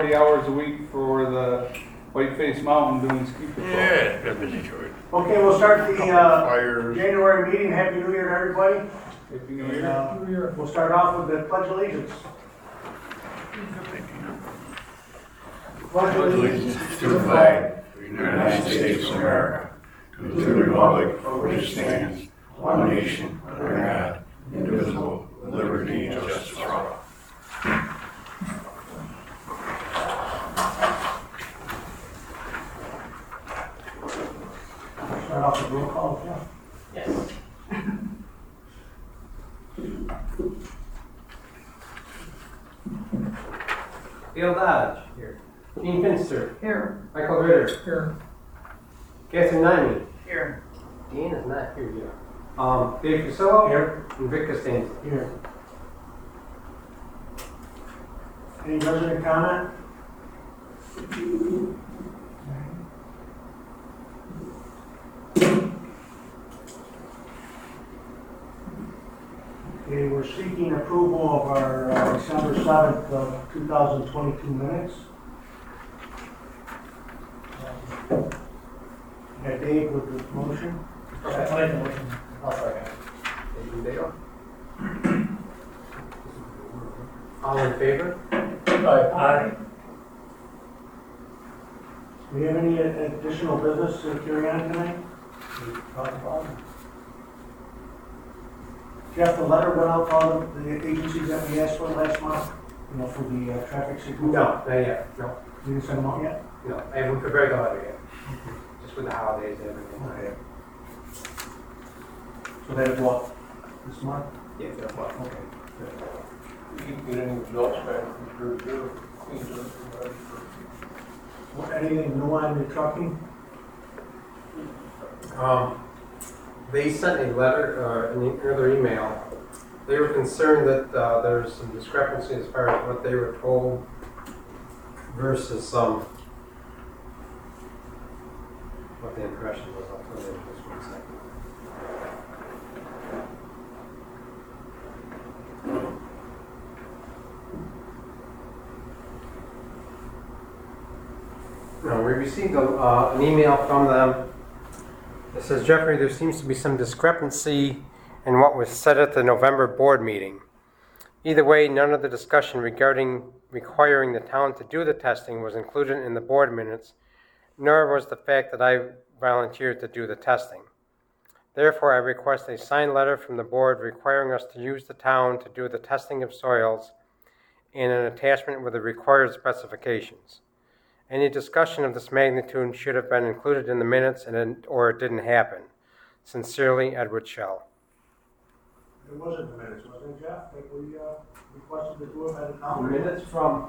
40 hours a week for the Whiteface Mountain doing ski patrol. Yeah, it's been busy, George. Okay, we'll start the Fires. January meeting. Happy New Year to everybody. Happy New And, Year. we'll start off with the Pledge of Allegiance. Pledge of Allegiance to the flag of the United States of America, to the republic for which it stands, one nation, under God, indivisible, with liberty and justice for all. Start off with roll call, Jeff. Yes. Bill Dodge. Here. Gene Finster. Here. Michael Ritter. Here. Catherine Nyman. Here. Dean is not here yet. Dave Fusillo. Here. And Vic Costanza. Here. Any resident comment? Okay, we're seeking approval of our December 7th, 2022 minutes. Got Dave with the motion. I'll second. Dave and Dale. All in favor? Aye. Do we have any additional business to carry on tonight? Talk about? Jeff, the letter went out to all the agencies that we asked for last month, you know, for the traffic signal? No, not yet. No. You didn't send them out yet? No. I haven't prepared the letter yet. Just with the holidays and everything. Okay. So that is what, this month? Yeah, that's what. Okay. Get any results back from your Anything new on the trucking? They sent a letter, another email. They were concerned that there's some discrepancy as far as what they were told versus what the impression was. I'll tell you just 1 second. No, we received an email from them. It says, Jeffrey, there seems to be some discrepancy in what was said at the November board meeting. Either way, none of the discussion regarding requiring the town to do the testing was included in the board minutes, nor was the fact that I volunteered to do the testing. Therefore, I request a signed letter from the board requiring us to use the town to do the testing of soils and an attachment with the required specifications. Any discussion of this magnitude should have been included in the minutes or it didn't happen. Sincerely, Edward Shell. It wasn't the minutes, was it, Jeff, that we requested to do it by the The town? minutes from,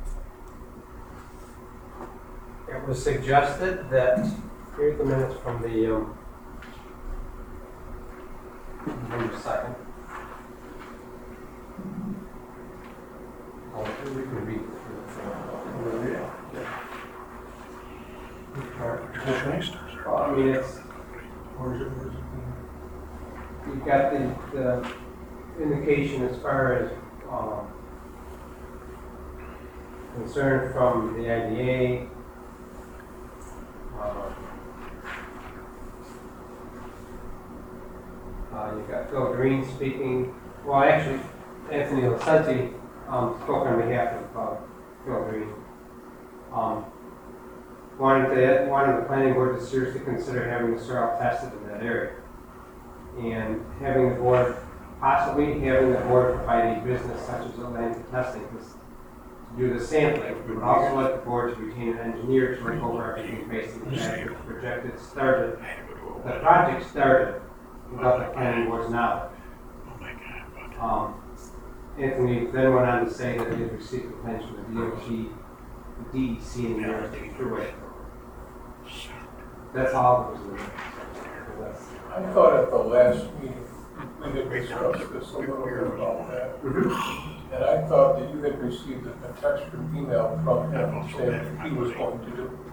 it was suggested that, here's the minutes from the, wait a second. Oh, we can read. I mean, it's, Or is it? you've got the indication as far as concern from the IDA. You've got Phil Green speaking. Well, actually, Anthony Lucenti spoke on behalf of Phil Green. Wanted the planning board to seriously consider having the soil tested in that area. And having the board provide a business such as Atlantic Testing to do the sampling, but also let the board to retain an engineer to look over everything based on the fact that the project started without the planning board's knowledge. Anthony then went on to say that he had received attention from the DOT, the DEC, and the Interstate Thruway. That's all that was in there. I thought at the last meeting, we had discussed this a little bit about that. And I thought that you had received a text or email from him saying that he was going to do.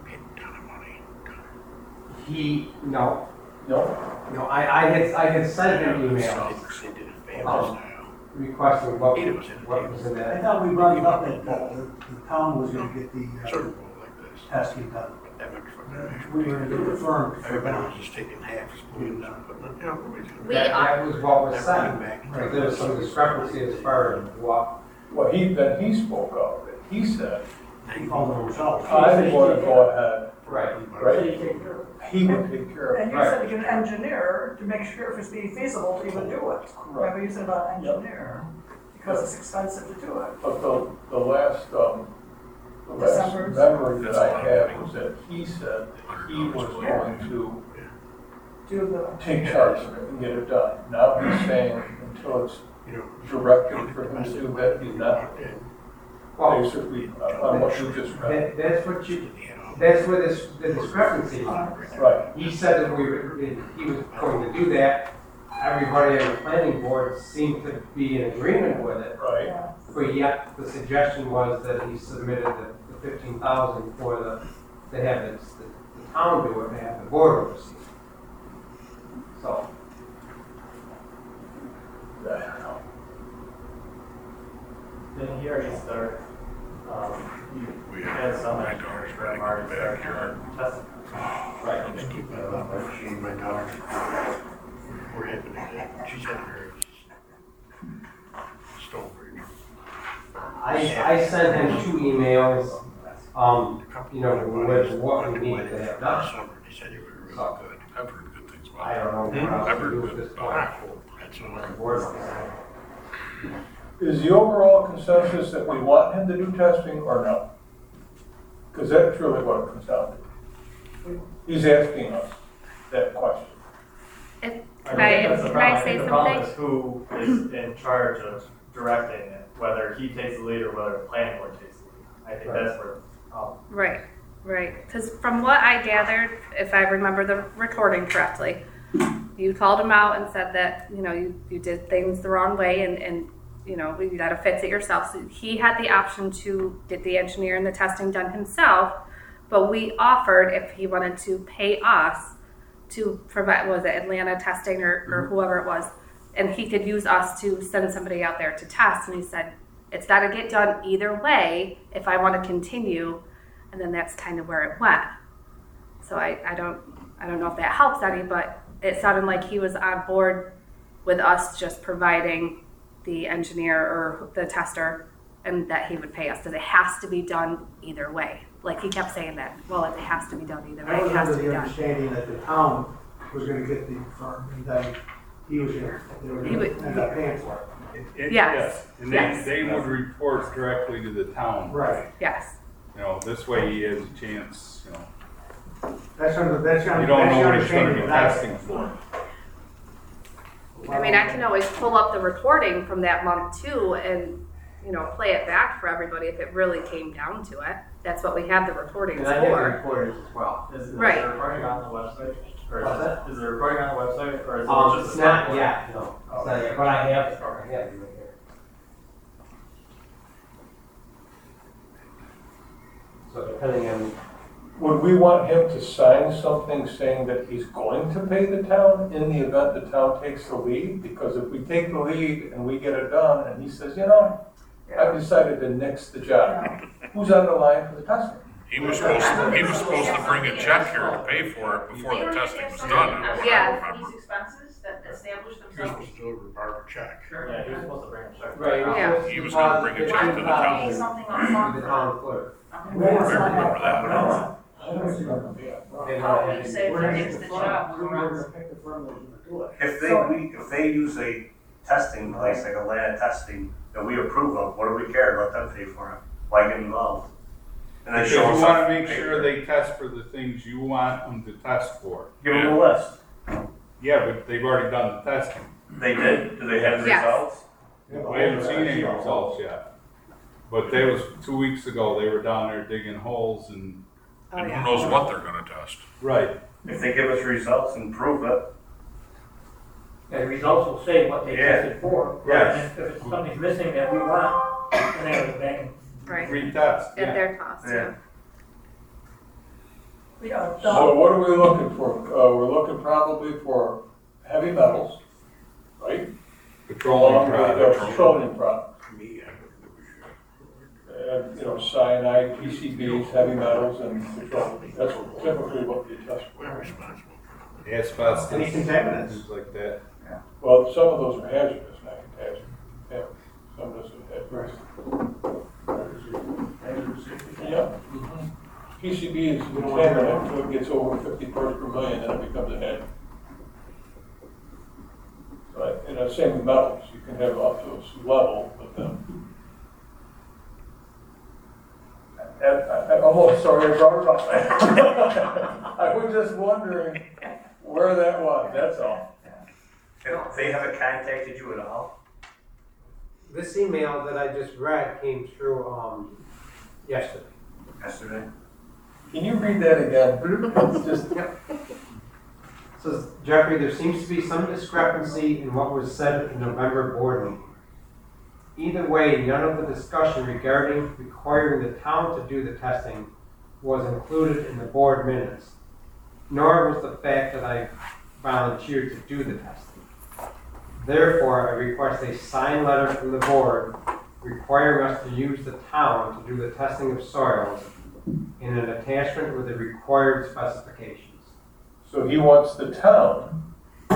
No, No? I had sent him emails. requesting what was in I that. thought we brought it up that the town was gonna get the Circle like this. testing done. That much for that. We were gonna get the firm for Everybody that. was just taking half, splitting down, putting it, you know, everybody's gonna- We That was what was said. Back. But there was some discrepancy as far as what, Well, he spoke of it. He said, He called it himself. I want to go ahead, right. right? He would take care of And it. you said to get an engineer to make sure if it's being feasible to even do it. Remember you said about engineer, because it's expensive to do it. But the last December's. memory that I had was that he said that he was going to Do the, take charge of it and get it done. Now he's saying until it's You know, directed for him to do that, he's not Well, basically on what you just read. that's what you, that's where the discrepancy lies. Right. He said that he was going to do that. Everybody on the planning board seemed to be in agreement with it. Right. yeah. But yet, the suggestion was that he submitted the 15,000 for to have the town do it, and have the board oversee it. So, I don't know. Didn't he already start, we he had some my daughter's running already back started here. testing. right. Let's keep that up. I've seen my daughter. We're having it. She's having her Stonebridge. I sent him 2 emails, you know, with what we need to have done. Summer, they said you were really So, good. I've heard good things I about don't know what else I've to heard do at good this about point. it. That's The all. board's deciding. Is the overall consensus that we want him to do testing or no? Because that's really what it comes down to. He's asking us that question. If, I can think I, that's the can problem. I say think the problem something? is who is in charge of directing it, whether he takes the lead or whether the planning board takes the lead. I think Right. that's where, Right, right. Because from what I gathered, if I remember the recording correctly, you called him out and said that, you know, you did things the wrong way and you know, you got to fix it yourself. So he had the option to get the engineer and the testing done himself, but we offered if he wanted to pay us to provide, was it Atlanta testing or whoever it was, and he could use us to send somebody out there to test. And he said, it's got to get done either way if I want to continue. And then that's kind of where it went. So I don't know if that helps any, but it sounded like he was on board with us just providing the engineer or the tester and that he would pay us because it has to be done either way. Like he kept saying that, well, it has to be done either way. I was It has under to be the done. understanding that the town was gonna get the firm, and then they were He gonna would- end up paying for it. Yes. And Yes. they would report directly to the town. Right. Yes. You know, this way he has a chance, you know, That's you don't know the what he's gonna understanding be of that. testing for. I mean, I can always pull up the recording from that month too and, you know, play it back for everybody if it really came down to it. That's what we have the recordings And I have the for. recordings as well. is Right. the recording on the website? Or What's that? is the recording on the website or is it just It's a not software? yet, no. It's not yet, but I have it right here. So depending on, Would we want him to sign something saying that he's going to pay the town in the event the town takes the lead? Because if we take the lead and we get it done and he says, you know, I've decided to nix the job, who's on the line for the testing? He was supposed to bring a check here to pay for it before the testing was done. Yeah. These expenses that establish He was themselves. supposed to deliver Barbara a check. Yeah, he was supposed to bring a check. right. Yeah. He was gonna bring a check to the town. Pay something To on front the for town clerk. it. We're I remember that. I don't see that. They How want do to you have- say We're if gonna he pick takes the the firm. job? We're gonna pick the firm that's gonna do it. If they use a testing place like Atlanta testing that we approve of, what do we care? Let them pay for it. Why get involved? And then Because show you us wanna up. make sure they test for the things you want them to test for. Give them a list. Yeah, but they've already done the testing. They did. Do they have the Yes. results? We haven't seen any results yet. But they was 2 weeks ago, they were down there digging holes and. Oh, And yeah. who knows what they're gonna test. Right. If they give us results and prove it, And the results will say what they Yeah. tested for. Yes. And if it's something's missing that we want, then they have to back and Right. Retest, At yeah. their cost, yeah. Yeah. We don't, So what are we looking for? We're looking probably for heavy metals, right? Petroleum along with products. petroleum products. Cyanide, PCBs, heavy metals, and petroleum. That's typically what they test for. Asbestos. Any contaminants? Things like that. Well, some of those are hazardous, not contagious. Yeah, some of those are hazardous. Yeah. PCB is contaminant until it gets over 50 parts per million, then it becomes a hazard. So, same with metals, you can have up to a level, but then. I'm almost sorry I brought it up. I was just wondering where that was, that's all. They haven't contacted you at all? This email that I just read came through yesterday. Yesterday? Can you read that again? It's just, It says, Jeffrey, there seems to be some discrepancy in what was said at the November board meeting. Either way, none of the discussion regarding requiring the town to do the testing was included in the board minutes, nor was the fact that I volunteered to do the testing. Therefore, I request a signed letter from the board requiring us to use the town to do the testing of soils in an attachment with the required specifications. so he wants the town.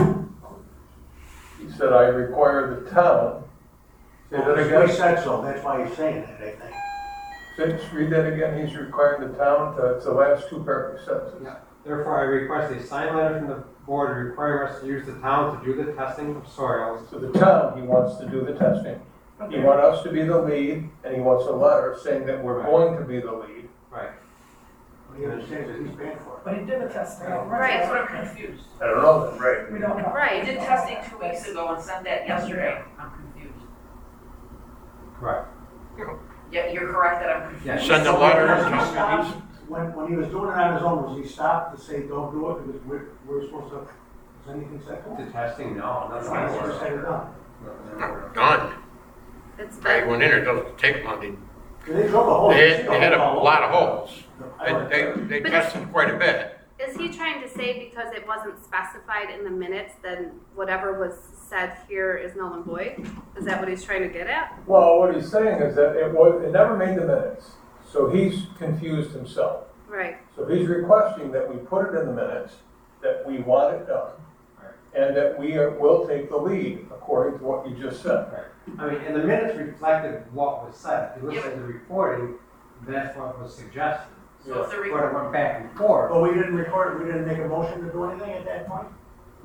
He said, I require the town. Say that He again. said so, that's why he's saying that, I think. Just read that again. He's requiring the town to, it's the last two sentences. Yeah. Therefore, I request a signed letter from the board requiring us to use the town to do the testing of soils. So the town, he wants to do the testing. He wants us to be the lead, and he wants a letter saying that we're going to be the lead. Right. He understands that he's paying for it. But he did the testing. Right. That's what I'm confused. I don't know that. Right. We don't know. He Right. did testing 2 weeks ago and sent that yesterday. I'm confused. Correct. Yeah, you're correct that I'm confused. Yes. Send a letter. He stopped, when he was doing it on his own, was he stopped to say, don't do it, because we're supposed to, is anything said? The testing, no, That's nothing why more. it's said or done. Done. It's I been, went in there, it doesn't take long. They drilled a hole. They had a lot of holes. I went there. They tested quite a bit. is he trying to say because it wasn't specified in the minutes, then whatever was said here is null and void? Is that what he's trying to get at? Well, what he's saying is that it never made the minutes. So he's confused himself. Right. So he's requesting that we put it in the minutes, that we want it done, and that we will take the lead according to what you just said. I mean, and the minutes reflected what was said. If you listen to the recording, that's what was suggested. So if the But it record, went back and forth. But we didn't record, we didn't make a motion to do anything at that point?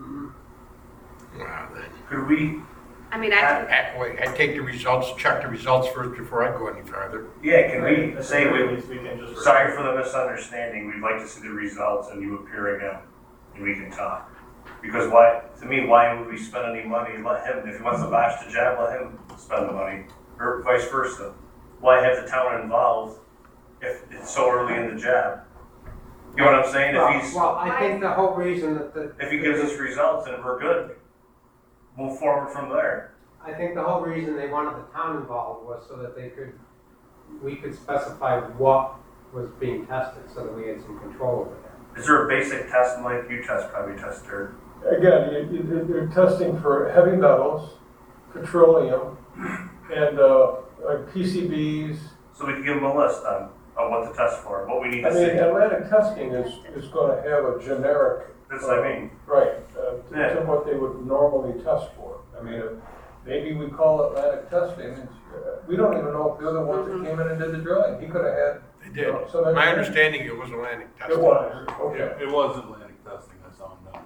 Well, then, Could we, I mean, I can, I take the results, check the results first before I go any farther. yeah, can we say, we can just. sorry for the misunderstanding, we'd like to see the results and you appear again, and we can talk. Because to me, why would we spend any money, let him, if he wants to botch the job, let him spend the money, or vice versa. Why have the town involved if it's so early in the job? You know what I'm saying? Well, I think the whole reason that If he gives us results and we're good, move forward from there. I think the whole reason they wanted the town involved was so that we could specify what was being tested, so that we had some control over that. Is there a basic test like you probably test her? Again, you're testing for heavy metals, petroleum, and like PCBs. So we can give them a list on what to test for, what we need I to mean, see. Atlantic testing is going to have a generic. That's what I mean. Right, Yeah. to what they would normally test for. I mean, maybe we call Atlantic testing, and we don't even know if they're the ones that came in and did the drilling. He could have had. They you did. know, some My engineering. understanding, it was Atlantic testing. It was, okay. It was Atlantic testing, I saw him down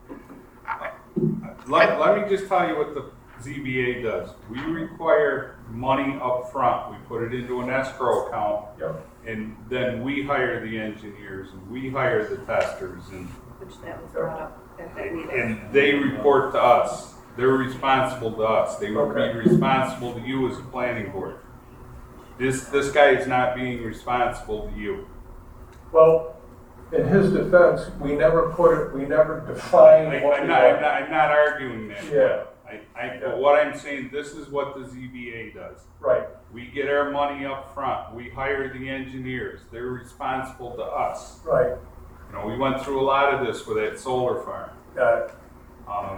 there. Let me just tell you what the ZBA does. We require money up front. We put it into an escrow account. Yep. And then we hire the engineers and we hire the testers and which that was brought up at that meeting. and they report to us. They're responsible to us. They would be responsible to you as a planning board. This guy is not being responsible to you. Well, in his defense, we never defined what I'm we not arguing that. Yeah, But what I'm saying, this is what the ZBA does. right. We get our money up front. We hire the engineers. They're responsible to us. Right, You know, we went through a lot of this with that solar farm. got it.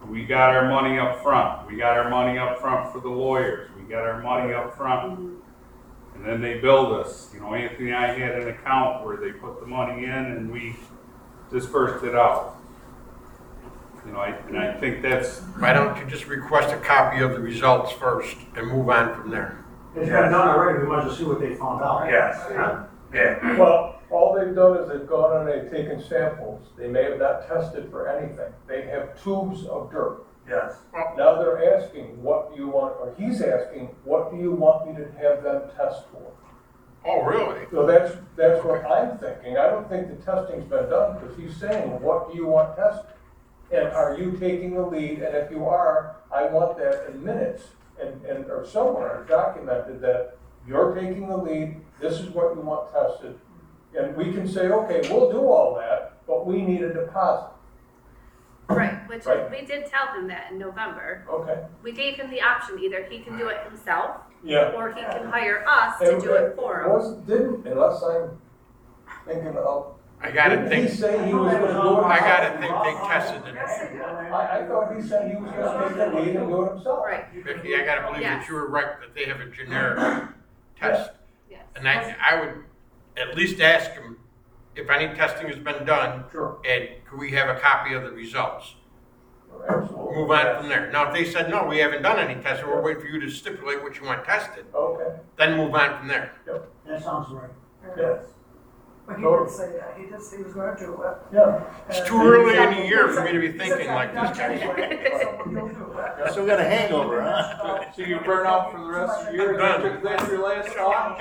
we got our money up front. We got our money up front for the lawyers. We got our money up front. And then they billed us. You know, Anthony and I had an account where they put the money in and we dispersed it out. You know, and I think that's, Why don't you just request a copy of the results first and move on from there? It's been done already, we might just see what they found out. Yes. Yeah. Well, all they've done is they've gone and they've taken samples. They may have not tested for anything. They have tubes of dirt. Yes. Now they're asking, what do you want, or he's asking, what do you want me to have them test for? Oh, really? So that's what I'm thinking. I don't think the testing's been done, because he's saying, what do you want tested? And are you taking the lead? And if you are, I want that in minutes and or somewhere documented that you're taking the lead, this is what you want tested. And we can say, okay, we'll do all that, but we need a deposit. Right, which Right. we did tell him that in November. Okay. We gave him the option, either he can do it himself, Yeah. or he can hire us to do it for him. Didn't, unless I'm thinking of. I gotta Didn't think, he say he was gonna do it? I gotta think they tested it. Yes, they did. I thought he said he was gonna take the lead and do it himself. Right, Vicky, I gotta believe that Yes. you were right, that they have a generic test. yes. And I would at least ask them if any testing has been done, Sure. and could we have a copy of the results? Absolutely. Move on from there. Now, if they said, no, we haven't done any testing, we'll wait for you to stipulate what you want tested, Okay, then move on from there. That sounds right. yes, But he did say that, he did say he was gonna do it. yeah. It's too early in the year for me to be thinking like this, guys. So he'll do it. Still got a hangover, huh? so you burn out for the rest of the year? That's your last thought?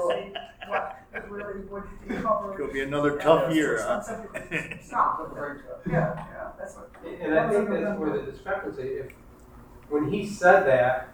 What really would cover. It'll be another tough year, huh? Stop. Yeah, that's what. And I think that's where the discrepancy, if, when he said that,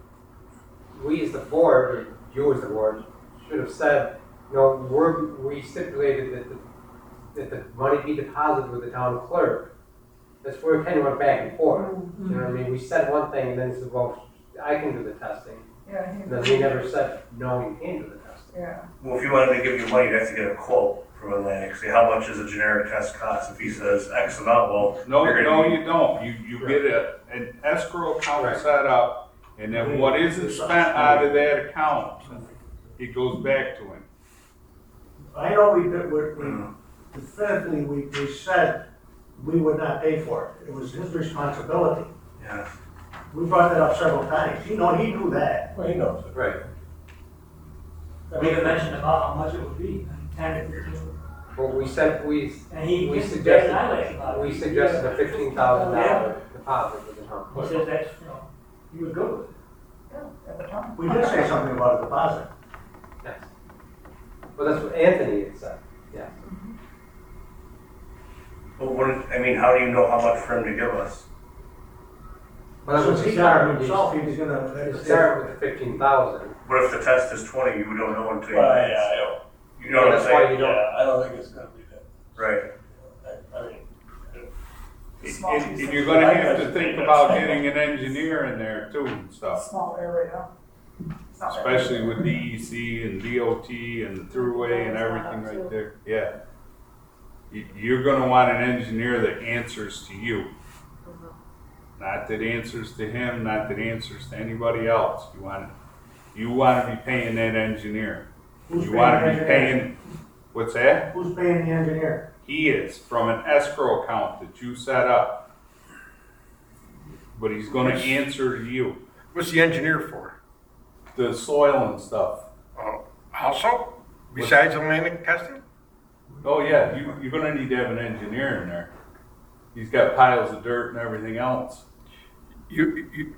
we as the board, or you as the board, should have said, no, we stipulated that the money be deposited with the town clerk. That's where it kind of went back and forth. You know what I mean? We said one thing and then said, well, I can do the testing. Yeah. And then we never said, no, you can't do the testing. Yeah. Well, if you wanted to give you money, you'd have to get a quote from Atlantic. Say, how much does a generic test cost? If he says X amount, well, No, you're gonna need- you don't. You get an escrow account set up, and then what isn't spent out of that account, it goes back to him. I know we definitively, we said we would not pay for it. It was his responsibility. Yeah. We brought that up several times. He knew that. Well, he knows it. Right. We even mentioned about how much it would be, 10 to 15. Well, we said, we And he We just suggested- made an eyelash about it. We suggested a $15,000 deposit with the town He clerk. says that's, he was good with it. Yeah, at the time. We did say something about a deposit. Yes. Well, that's what Anthony had said, yeah. But how do you know how much for him to give us? Well, that's Since what he he got started, it himself, he was gonna. he started with the 15,000. What if the test is 20? You don't know until you. Well, yeah, You know what I'm That's why saying? you don't. yeah, I don't think it's gonna be that. Right. I mean, And you're gonna have to think about getting an engineer in there too and stuff. Small area. It's not that Especially big. with DEC and DOT and the throughway and everything right there, yeah. You're gonna want an engineer that answers to you. Not that answers to him, not that answers to anybody else. You wanna be paying that engineer. Who's You paying wanna the be engineer? paying, what's that? Who's paying the engineer? He is, from an escrow account that you set up. But he's gonna answer to you, What's the engineer for? the soil and stuff. Also, besides Atlantic testing? Oh yeah, you're gonna need to have an engineer in there. He's got piles of dirt and everything else. You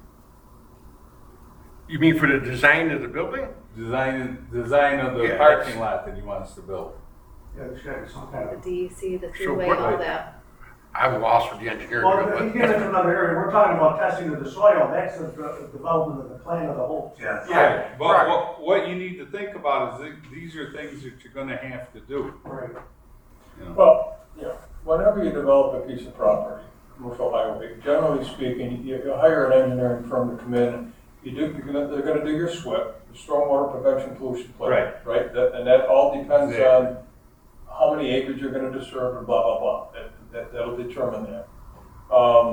mean for the design of the building? Design of the Yeah, parking lot that he wants to build. Yeah, there's gotta be some kind The of. DEC, the So throughway, what- all that. I'm lost with the engineering. Well, but- if you get into another area, we're talking about testing of the soil, that's the development of the plan of the whole. Yes. Yeah, but right. what you need to think about is these are things that you're gonna have to do. Right. You know? well, whenever you develop a piece of property, commercial highway, generally speaking, you hire an engineering firm to come in. They're gonna do your SWIP, the stormwater prevention pollution plan. Right, and that all depends Yeah. on how many acres you're gonna disturb and blah, blah, blah. That'll determine that.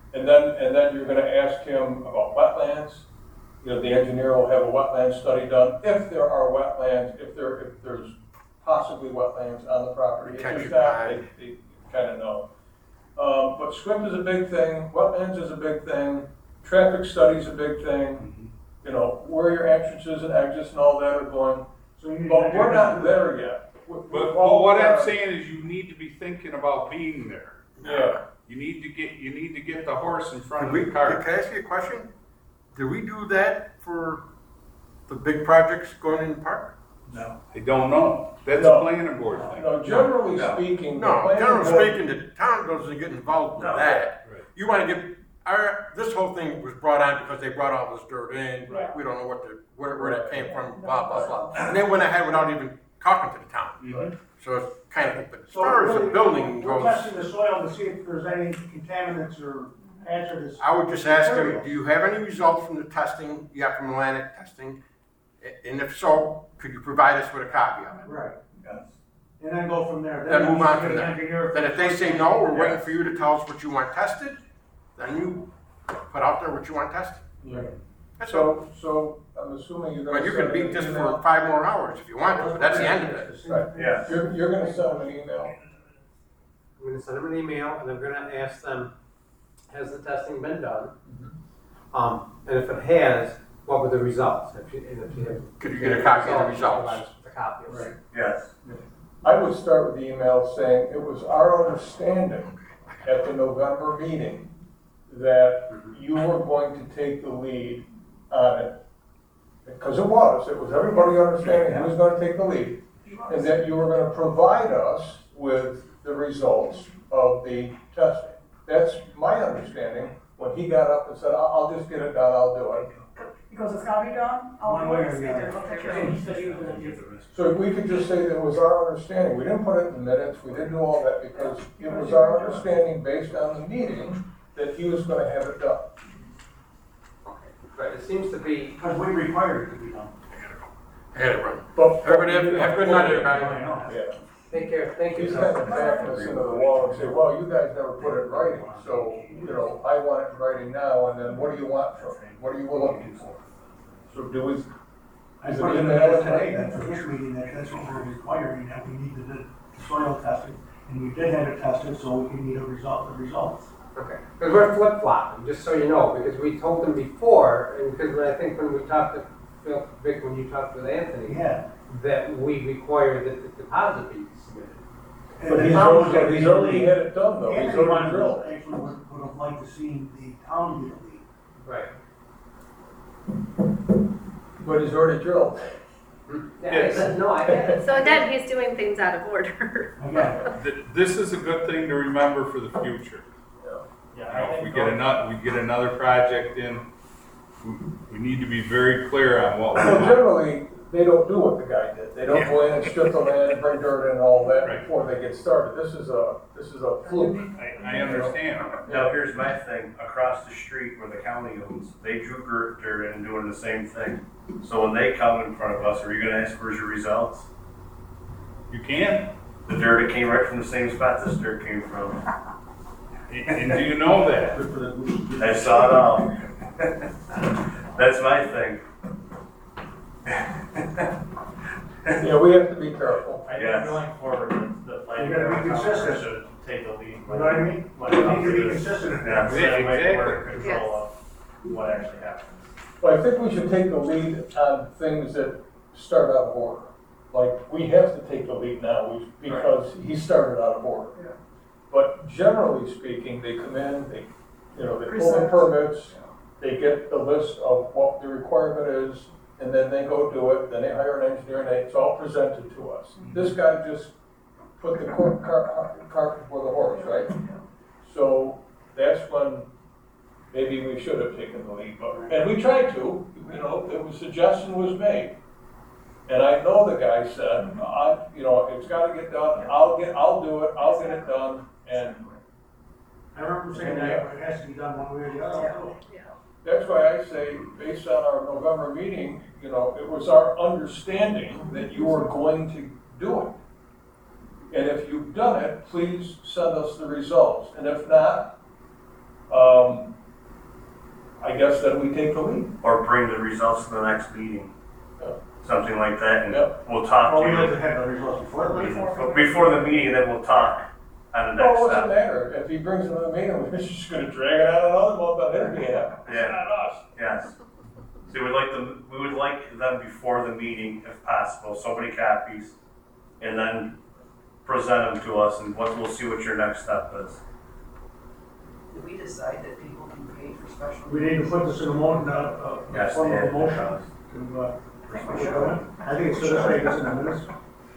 And then you're gonna ask him about wetlands. You know, the engineer will have a wetland study done, if there are wetlands, if there's possibly wetlands on the property. If there's not, they kinda know. But SWIP is a big thing, wetlands is a big thing, traffic study is a big thing. You know, where your entrances and exits and all that are going, So you need but to- we're not there yet. But what I'm saying is you need to be thinking about being there. Yeah. You need to get the horse in front Can of we, the can cart. I ask you a question? Do we do that for the big projects going in the park? No. I don't know. That's No. a planning board thing. No, generally speaking. the No, planning generally board- speaking, the town doesn't get involved with No. that. Right. You wanna get, this whole thing was brought on because they brought all this dirt in. Right. We don't know where that came from, blah, blah, blah. And they went ahead without even talking to the town. Mhm. So it's kind of, but as So far as the really, building we're goes, testing the soil to see if there's any contaminants or hazardous. I would just ask them, do you have any results from the testing, you have from Atlantic testing? And if so, could you provide us with a copy of it? Right, Yes. and then go from there. Then move on you from get an engineer there. Then if they say no, we're waiting for you to tell us what you want tested, then you put out there what you want tested. Right. That's all. So I'm assuming you're gonna. But you can send beat an this email. for 5 more hours if you want to, but that's the end of it. Right, Yeah. you're gonna send them an email. I'm gonna send them an email and I'm gonna ask them, has the testing been done? And if it has, what were the results? If you have. Could you get a copy of the results? Provide us with a copy of it. Right. Yes. I would start with the email saying, it was our understanding at the November meeting that you were going to take the lead on it. Because it was everybody understanding who was gonna take the lead, and that you were gonna provide us with the results of the testing. That's my understanding, when he got up and said, I'll just get it done, I'll do it. Because it's gotta be done, I'll One way or speak the there, other. I'll take care And of he it. said he was gonna give the rest. So we could just say that it was our understanding, we didn't put it in the minutes, we didn't do all that, because it was our understanding based on the meeting that he was gonna have it done. Right, it seems to be, Because we require it to be done. I had it run. But. Everybody have a good night, everybody. I know. Yeah. take care, thank you. He's kind of backing us into the wall and say, well, you guys never put it in writing, so, you know, I want it in writing now, and then what do you want from me? What are you looking for? So do we, I is it put it in email there it? today, that for this meeting, that's what we're requiring, that we needed the soil testing. And we did have it tested, so we can need the results. Okay, because we're flip-flopping, just so you know, because we told them before, and because I think when we talked to Phil, Vic, when you talked with Anthony, Yeah. that we require that the deposit be submitted. But he's already had it done though, he's Anthony already drilled. actually would have liked to see the town do the lead. Right. But he's already drilled. Yeah, no, I get it. So again, he's doing things out of order. Again, This is a good thing to remember for the future. Yeah, You I know, if think we get another project in, we need to be very clear on what we Well, want. generally, they don't do what the guy did. They don't go in and strip the land and bring dirt in and all that Right. before they get started. This is a fluke. I understand. Now, here's my thing, across the street where the county owns, they drew dirt and doing the same thing. So when they come in front of us, are you gonna ask where's your results? You can, The dirt, it came right from the same spot this dirt came from. and do you know that? I saw it all. That's my thing. Yeah, we have to be careful. I Yes. think going forward, the planning You gotta be board consistent. should take the lead. you know what I mean? When it comes You need to to be this. consistent. Yeah. Instead of waiting for Exactly. control of what actually happens. Well, I think we should take the lead on things that start out of order. Like, we have to take the lead now because he started out of order. Yeah. But generally speaking, they come in, they pull the Present. permits, they get the list of what the requirement is, and then they go do it, then they hire an engineer, and it's all presented to us. This guy just put the cart before the horse, right? So that's when maybe we should have taken the lead, and we tried to, the suggestion was made. And I know the guy said, it's gotta get done, I'll do it, I'll get it done, and I remember saying that, but it has to be done one way or the other. Yeah. that's why I say, based on our November meeting, it was our understanding that you were going to do it. And if you've done it, please send us the results, and if not, I guess that we take the lead. Or bring the results to the next meeting. Yeah. Something like that, and Yep. we'll talk Well, to we you. like to have the results before the meeting. Before the meeting, then we'll talk on the Well, next what's the step. matter? If he brings another meeting, we're just gonna drag it out another month on their behalf. It's Yeah. not us. Yes. So we would like them before the meeting, if possible, so many copies, and then present them to us, and we'll see what your next step is. Did we decide that people can pay for special? We need to put this in a motion, Yes, form of a yeah. motion to, I think it's good to say this in a minute.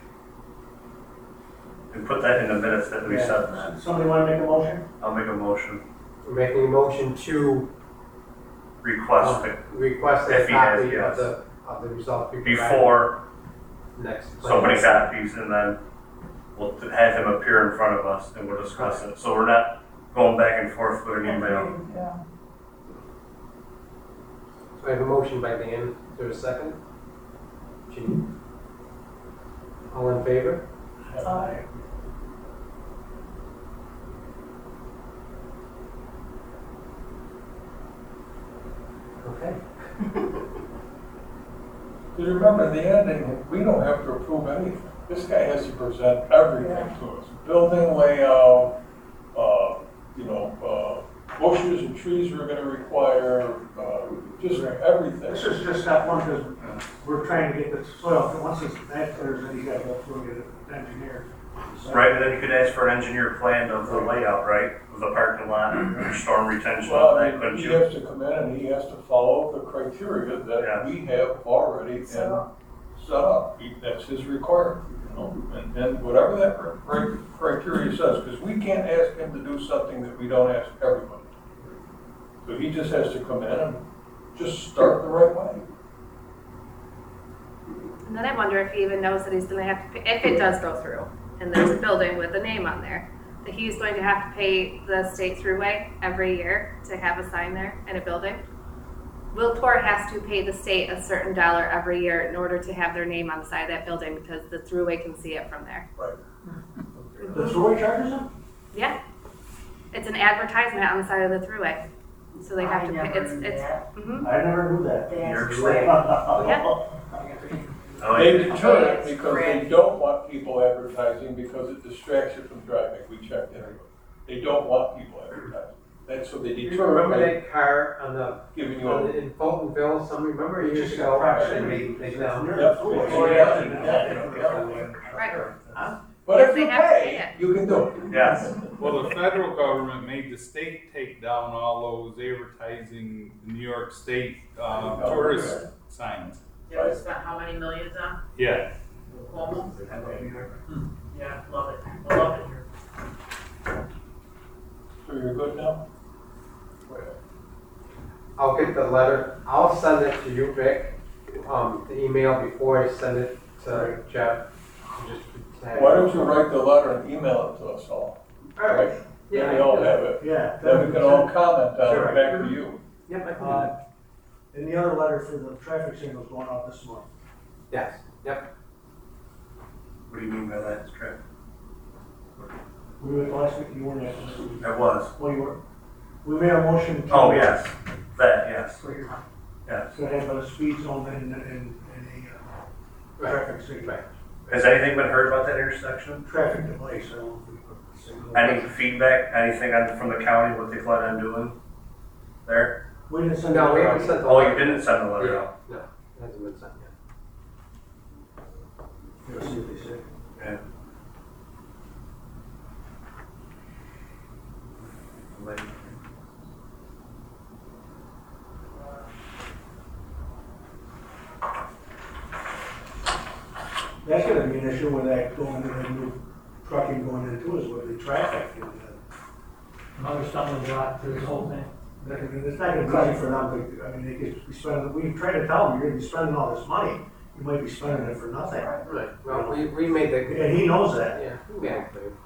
And put that in the minutes that we Yeah. said that. Somebody wanna make a motion? I'll make a motion, We're making a motion to request it request a If he has, copy yes. of the results. be provided before next. so many copies, and then we'll have him appear in front of us, and we'll discuss it. So we're not going back and forth with an email. Yeah. So I have a motion by Dan. Is there a second? Gene? All in favor? Okay. Because remember, in the ending, we don't have to approve anything. This guy has to present everything to us. Building layout, bushes and trees we're gonna require, just everything. This is just that one, because we're trying to get the soil, once it's that clears, then you gotta go through and get it engineered. So- Right, and then you could ask for an engineer plan of the layout, right, of the parking lot, or storm retention, Well, all I that, mean, couldn't he you? has to come in and he has to follow the criteria Yeah. that we have already and set up. That's his requirement, and whatever that criteria says, because we can't ask him to do something that we don't ask everybody. So he just has to come in and just start the right way. And then I wonder if he even knows that he's gonna have to pay, if it does go through, and there's a building with a name on there, that he's going to have to pay the state thruway every year to have a sign there in a building. Wilport has to pay the state a certain dollar every year in order to have their name on the side of that building, because the thruway can see it from there. Right. The thruway charges them? Yeah. It's an advertisement on the side of the thruway. So they have to pay, it's, mhm. I never knew that. That's You're great. Yeah. Oh, They yeah. deter it That's because they correct. don't want people advertising because it distracts you from driving. We checked everybody. They don't want people advertising. That's so they You deter remember by that car on the, giving you a. in Fultonville, some remember years Just ago? proximity. They Yep. Oh, Huh? But Yes, if they you have to pay pay, it. you can do it. Yes, Well, the federal government made the state take down all those advertising New York State tourist signs. Yeah, we spent how many millions on? Yeah. Cuomo? Yeah, love it. I love it here. So you're good now? I'll get the letter, I'll send it to you, Vic, the email before I send it to Jeff. Just to have- Why don't you write the letter and email it to us all? All right. Yeah, Then I we all can do have that. it. Yeah. Then we can all comment on Sure. it back to you. Yep, I can do that. And the other letter for the traffic signals going off this month. Yes, yep. what do you mean by that, Trip? We were last week, you weren't at this week. It was. Well, you were. We made a motion to. Oh, yes, that, yes, For your, yes. to have a speed zone and a traffic signal. Has anything been heard about that intersection? Traffic device, I don't know if we put the signal. Any feedback, anything from the county, what they plan on doing there? We didn't send. No, we it out. haven't sent the Oh, letter. you didn't send the letter Yeah, out? no, it hasn't been sent yet. Let's see what they say. Yeah. That's gonna be an issue with that going into the new trucking going into is with the traffic. Another stumbling block to this whole thing. It's not gonna be easy for them, but, I mean, they could be spending, we try to tell them, you're gonna be spending all this money, you might be spending it for nothing. Right, well, we made the, And he knows that. yeah, we made it clear.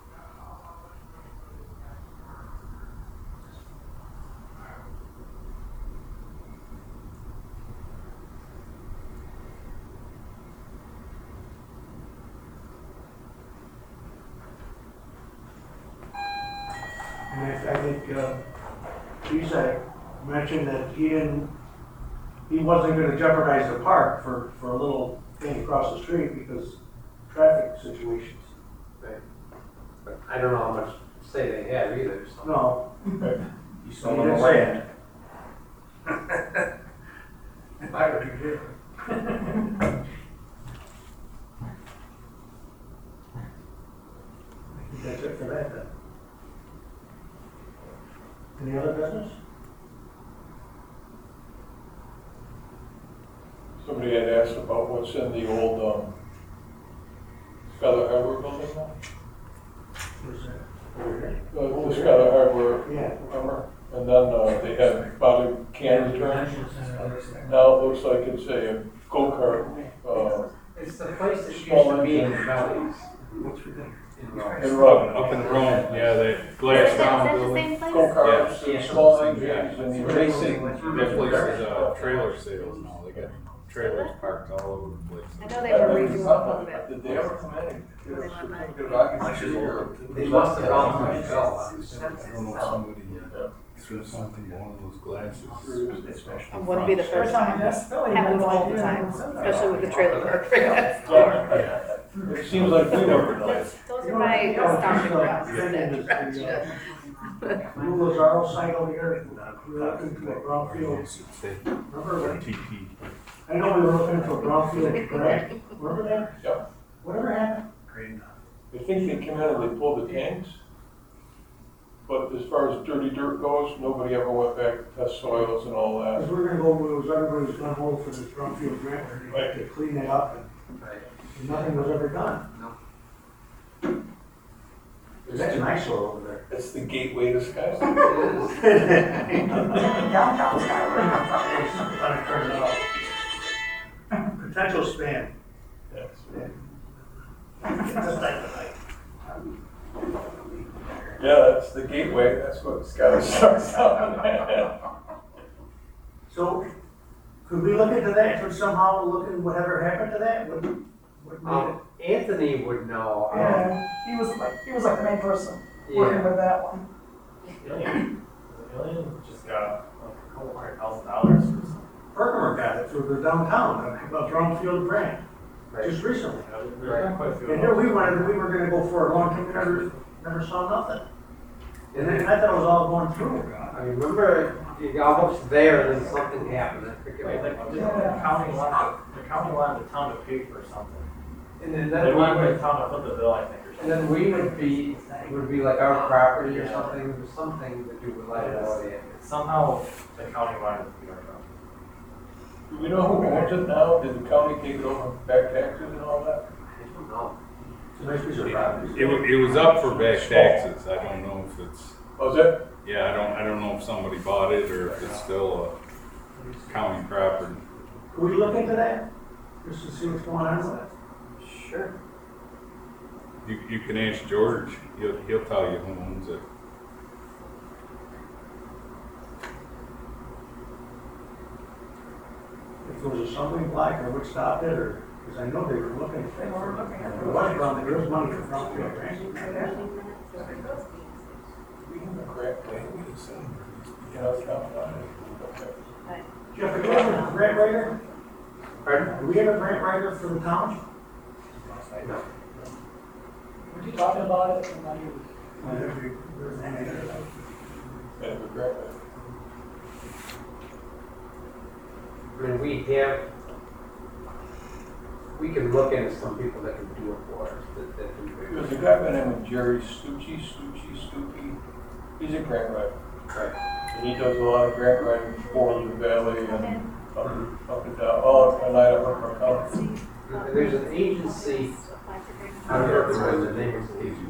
And I think, mentioned that he wasn't gonna jeopardize the park for a little thing across the street because traffic situations. But I don't know how much say they have either, so. No. You sold them the land. I would agree. I think that's it for that then. Any other business? Somebody had asked about what's in the old, Skylar Harbor building now? What is that? Over here? The Skylar Harbor, Yeah. remember? And then, they had body can returns. Now it looks like it's a go-kart, It's the place that used Small to be in the engine. valleys. in Rome. Up in Rome, yeah, that glass down building. Go-karts, Yeah. and small engines, and the racing. That place is trailer sales now. They got trailers parked all over the place. I know they were redoing a little bit. Did they ever come in? When they went by. Good occupancy or? They must have gone through the hell. I don't know if somebody threw something in one of those glasses. It wouldn't be the first time. Happens Happens all the time, especially with the trailer park. It seems like we never know. Those are my stomping grounds. Blue Lazaro site over here, we were looking to a brownfield. Remember when? TP. I know we were looking to a brownfield grant. Remember that? Yep. Whatever happened? I think they came in and they pulled the tanks. But as far as dirty dirt goes, nobody ever went back to test soils and all Because that. we were gonna go, everybody was gonna hold for this brownfield grant, where they had to clean it up and nothing was ever done. That's nice over there. It's the gateway to Scottsdale. Downtown Skyler. Trying to turn it off. Potential span. Yes. Yeah, that's the gateway, that's what Skyler starts out. So, could we look into that, could somehow look into whatever happened to that? What made it? Anthony would know. Yeah, he was like the main person working with that one. Million just got like a couple $100,000 or something. Herkimer got it through the downtown, a brownfield grant, just recently. Right. Quite a few And of here those. we were gonna go for a long time, never saw nothing. And then I thought it was all going through. I remember you almost there and then something happened. I forget Right, what like, it was. the county wanted the town to pay for something. And then They we wanted the would, town to foot the bill, I think, or and something. then we would be like our property or something, there was something to do with liability. Somehow the county wanted it to be our property. Do we know who owns it now? Did the county take it over back taxes and all that? I don't know. It's a nice piece of property. It was up for back taxes. I don't know if it's, Was it? yeah, I don't know if somebody bought it or if it's still a county property. Could we look into that, just to see what's going on with it? Sure. You can ask George, he'll tell you who owns it. If there was a stumbling block or what stopped it, or, because I know they were looking. They were looking at it. There was money for brownfield grants. We have a grant plan. Yeah, it's not on it. Jeff, do we have a grant writer? Pardon? Do we have a grant writer for the town? No. Were you talking about it? And then you- We have a grant plan. I mean, we can look into some people that can do it for us, that do There's a guy by the name of Jerry Stucci. He's a grant writer. Right. And he does a lot of grant writing for the valley and up and down, all in light of our county. And there's an agency, I don't know if the name of the agency,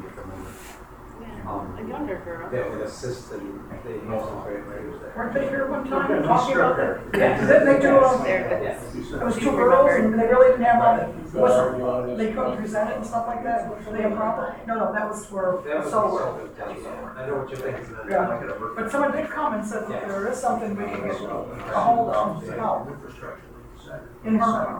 A younger girl. that would assist in, they have some great writers there. Weren't they here one time talking about that? Yeah. Didn't they do a, They're good. Yes. it was two girls and they really didn't have money? We've got already on this They couldn't one. present it and stuff like that? Were they improper? No, that was for That was solar. I know what you're thinking. Yeah. But someone did come and said that there is something we can get a hold of, help in her.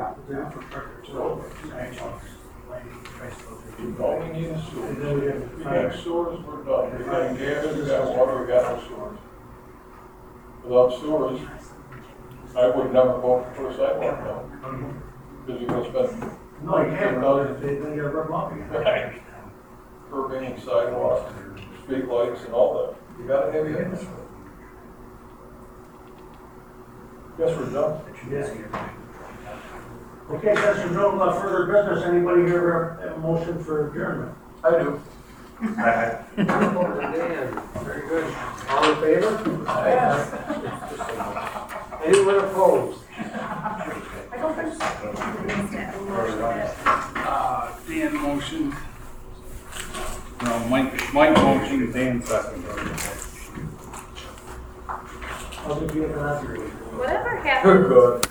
All we need is sewers. We got sewers, we're done. We got gas, we got water, we got no sewers. without sewers, I would never vote for a sidewalk now. Because you're gonna spend, No, you can't, brother, if they, then you're rip off again. right, curbing, sidewalks, street lights and all that. You gotta have your hands. Guess we're done. Okay, since there's no further business, anybody here have a motion for adjournment? I do. Dan, very good. All in favor? Yes. Anyone opposed? I don't think so. Dan motion. No, Mike motion, Dan second. I'll give you an answer. Whatever happened Good.